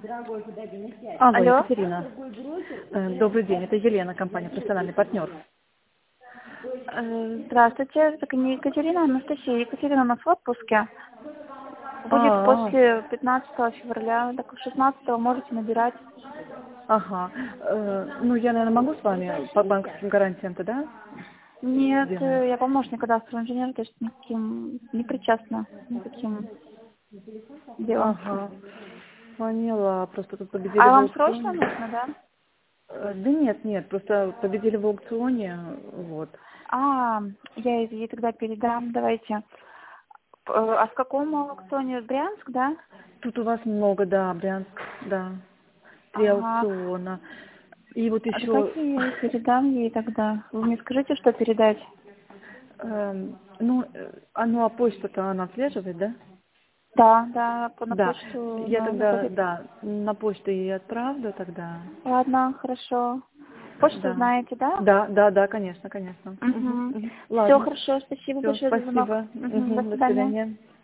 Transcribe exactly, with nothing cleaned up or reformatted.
Алло, Алло. Екатерина. Э, Добрый день, это Елена, компания «Профессиональный партнер». Э, Здравствуйте, это не Екатерина, а Анастасия. Екатерина у нас в отпуске. Будет А, после пятнадцатого февраля, так шестнадцатого можете набирать. ага. Э, Ну, я, наверное, могу с вами по банковским гарантиям тогда Нет, сделать? э, я помощник кадастрового инженера, то есть никаким, не причастна ни к каким делам. Ага. Поняла, просто тут победили А в вам срочно аукционе. нужно, да? Э, Да нет, нет, просто победили в аукционе, вот. А, я ей тогда передам, давайте. Э, А в каком аукционе? Брянск, да? Тут у вас много, да, Брянск, да. Три Ага. аукциона. И вот А еще, давайте я передам ей тогда. Вы мне скажите, что передать? эм, ну, э, а ну а почта-то она отслеживает, да? Да, да, по- на Да, почту я она тогда, заходит. да, на почту ей отправлю тогда. Ладно, хорошо. Почту Да. знаете, да? Да, да, да, конечно, конечно. Мгм, Угу. мгм. Все Ладно. хорошо, спасибо Все, большое за звонок. спасибо. Угу, до Мгм, до свидания. свидания.